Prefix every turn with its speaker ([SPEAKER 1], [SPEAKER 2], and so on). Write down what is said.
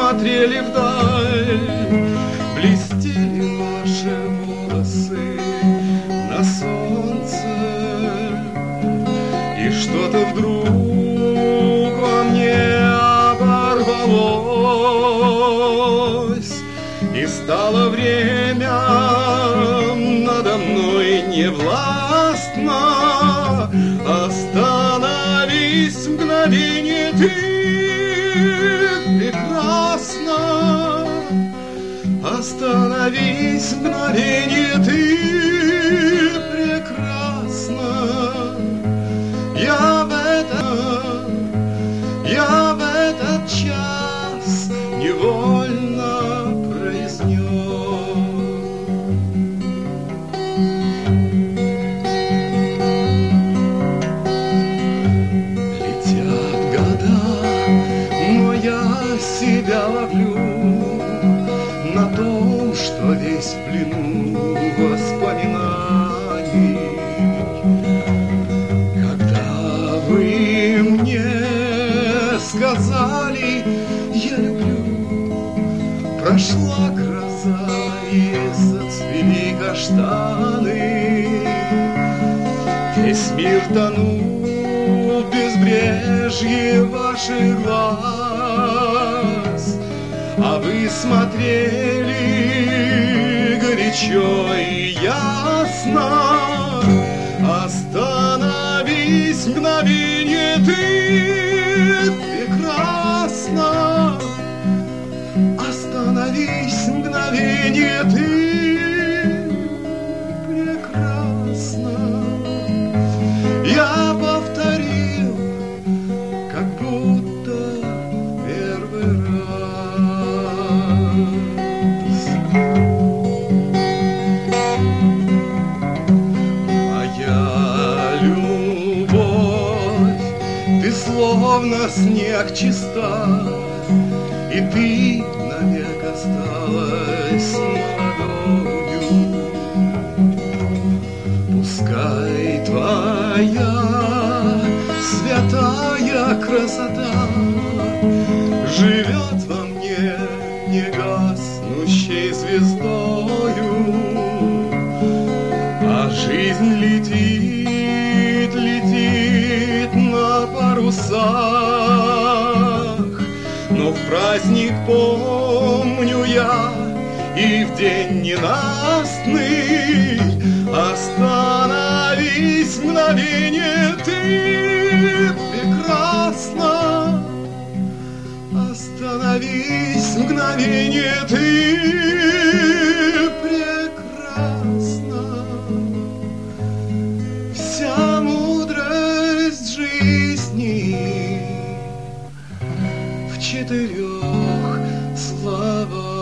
[SPEAKER 1] смотрели вдаль, блестели наши волосы на солнце, и что-то вдруг во мне оборвалось, и стало время надо мной невластно. Остановись, мгновенье, ты прекрасна. Остановись, мгновенье, ты прекрасна. Я в этот час невольно произнес. Летят года, но я себя ловлю на том, что весь в плену воспоминаний. Когда вы мне сказали «я люблю», прошла гроза и зацвели каштаны. Весь мир тонул в безбрежье ваших глаз, а вы смотрели горячо и ясно. Остановись, мгновенье, ты прекрасна. Остановись, мгновенье, ты прекрасна. Я повторил, как будто первый раз. Моя любовь, ты словно снег чиста, и ты навек осталась молодою. Пускай твоя святая красота живет во мне негаснущей звездою, а жизнь летит, летит на парусах. Но в праздник помню я и в день ненастный. Остановись, мгновенье, ты прекрасна. Остановись, мгновенье, ты прекрасна. Вся мудрость жизни в 4 словах.